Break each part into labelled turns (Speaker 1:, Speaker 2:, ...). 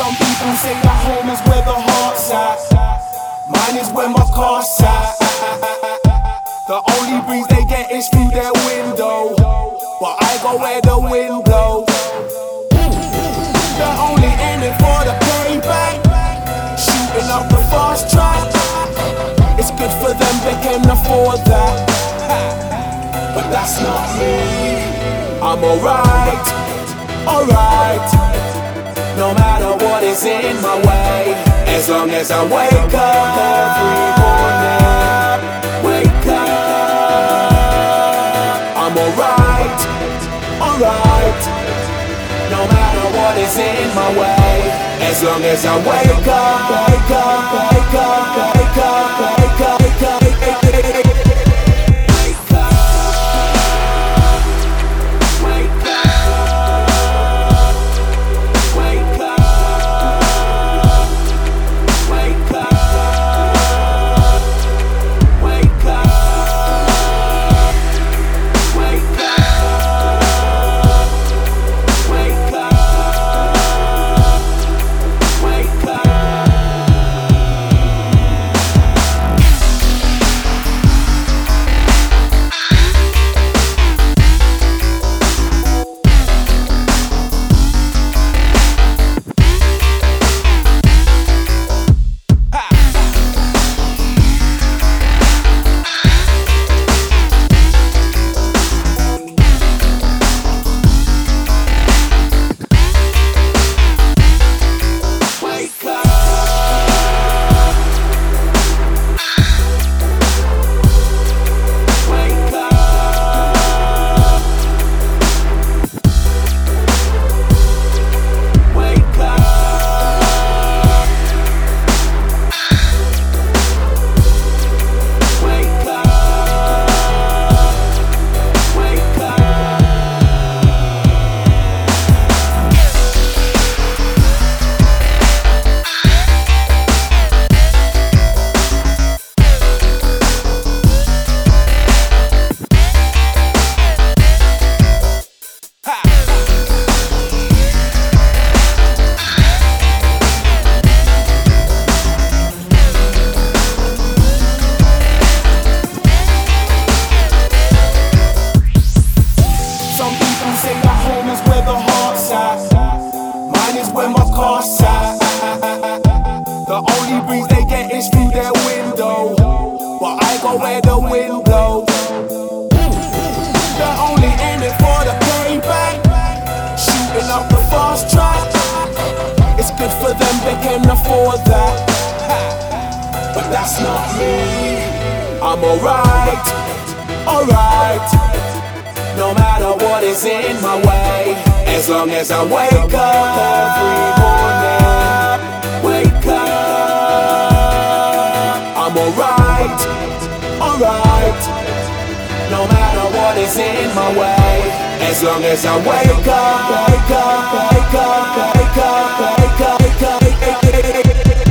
Speaker 1: Some people say that home is where the heart's at. Mine is where my car's at. The only breeze they get is through their window, but I go where the wind blows. They're only in it for the payback, shooting up the fast track. It's good for them, they can afford that, but that's not me. I'm alright, alright, no matter what is in my way, as long as I wake up every morning. Wake up, I'm alright, alright, no matter what is in my way, as long as I wake up, wake up, wake up, wake up, wake up, wake up, wake up. Where my car's at. The only breeze they get is through their window, but I go where the wind blows. They're only in it for the payback, shooting up the fast track. It's good for them, they can afford that, but that's not me. I'm alright, alright, no matter what is in my way, as long as I wake up every morning. Wake up, I'm alright, alright, no matter what is in my way, as long as I wake up, wake up, wake up, wake up, wake up, wake up, wake up, wake up.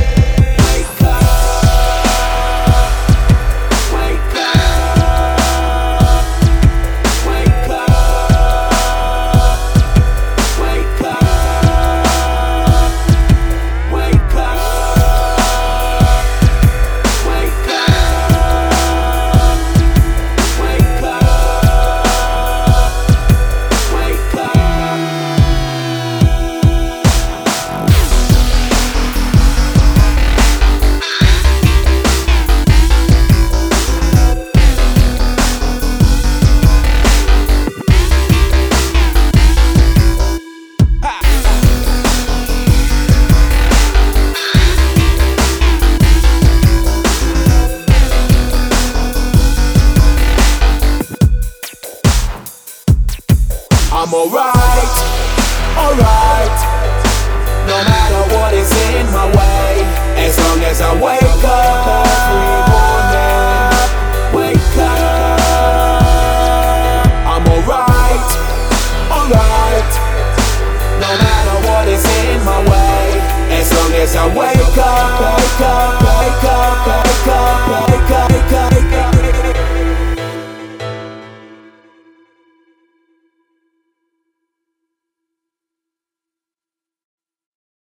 Speaker 1: I'm alright, alright, no matter what is in my way, as long as I wake up every morning. Wake up, I'm alright, alright, no matter what is in my way, as long as I wake up, wake up.